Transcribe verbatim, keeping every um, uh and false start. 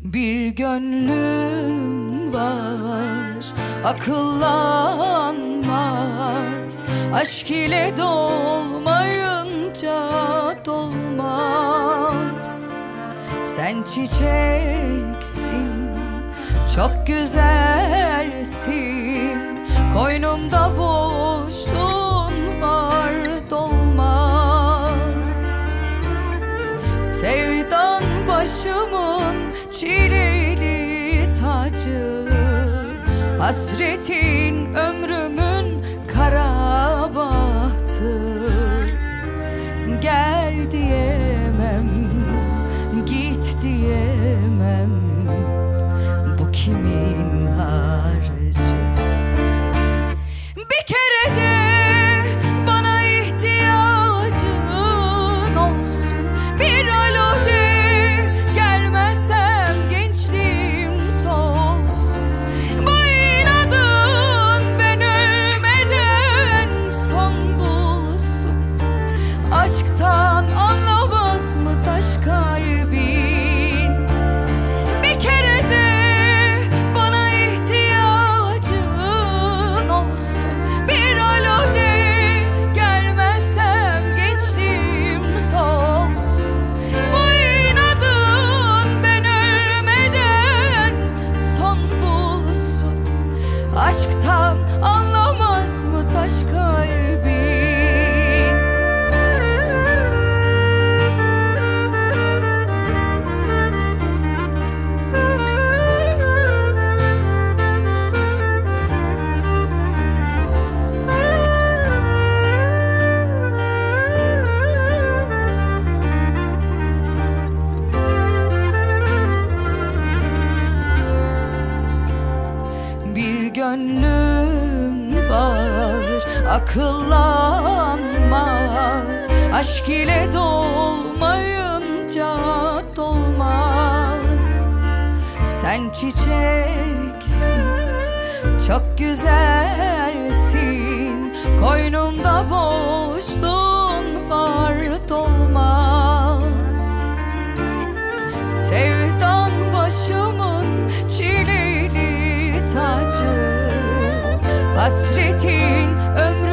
Bir gönlüm var, akıllanmaz. Aşk ile dolmayınca dolmaz. Sen çiçeksin, çok güzelsin. Koynumda boşluğun var, dolmaz. Sevdan başımın çileli tacı, hasretin ömrümün kara bahtı. Gel diyemem, git diyemem, bu kimin harcı? Bir kere de bana ihtiyacın olsun, bir alo de, gelmezsem gençliğim solsun. Bu inadın ben ölmeden son bulsun. Aşktan anlamaz mı taş kalbin? Bir kere de bana ihtiyacın olsun, bir alo de, gelmezsem gençliğim solsun. Bu inadın ben ölmeden son bulsun. Aşktan anlamaz mı taş kalbin? Bir gönlüm var, akıllanmaz. Aşk ile dolmayınca dolmaz. Sen çiçeksin, çok güzelsin. Koynumda boşluğun var, dolmaz. Sevdan başımın çileli tacı, hasretin ömrümün